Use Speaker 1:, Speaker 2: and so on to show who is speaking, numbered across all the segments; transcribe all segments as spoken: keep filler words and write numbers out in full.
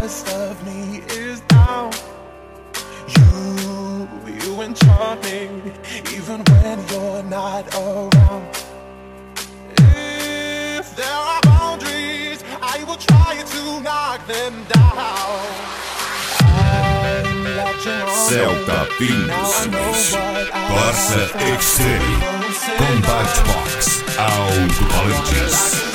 Speaker 1: best of me is down. You, you enchant me, even when you're not around. If there are boundaries, I will try to knock them down.
Speaker 2: Celta Vinicius, Barça Extreme, Combat Box, Autovalentes.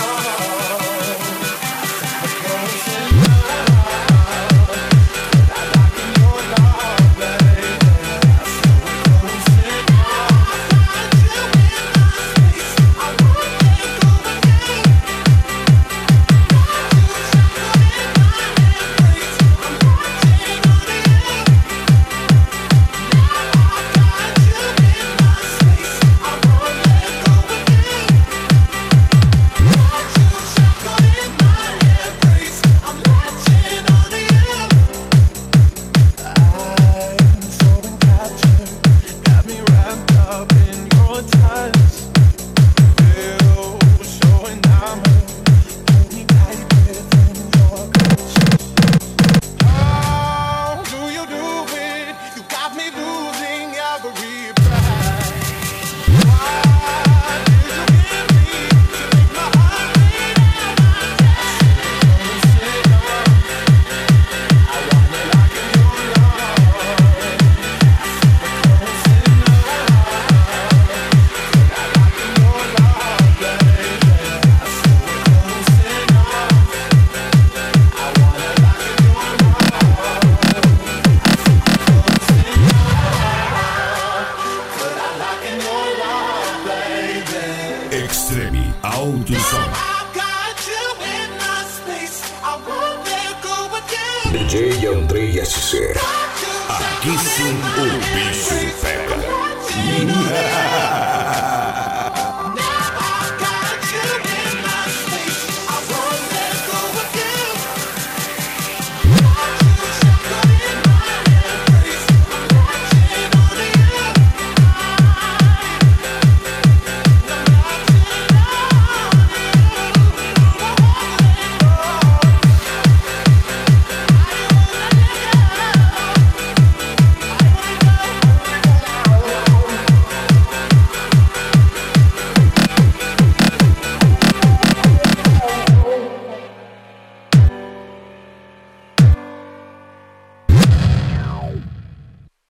Speaker 2: Extreme Autosom. D J Andrei S C. Aqui sim o bicho pega.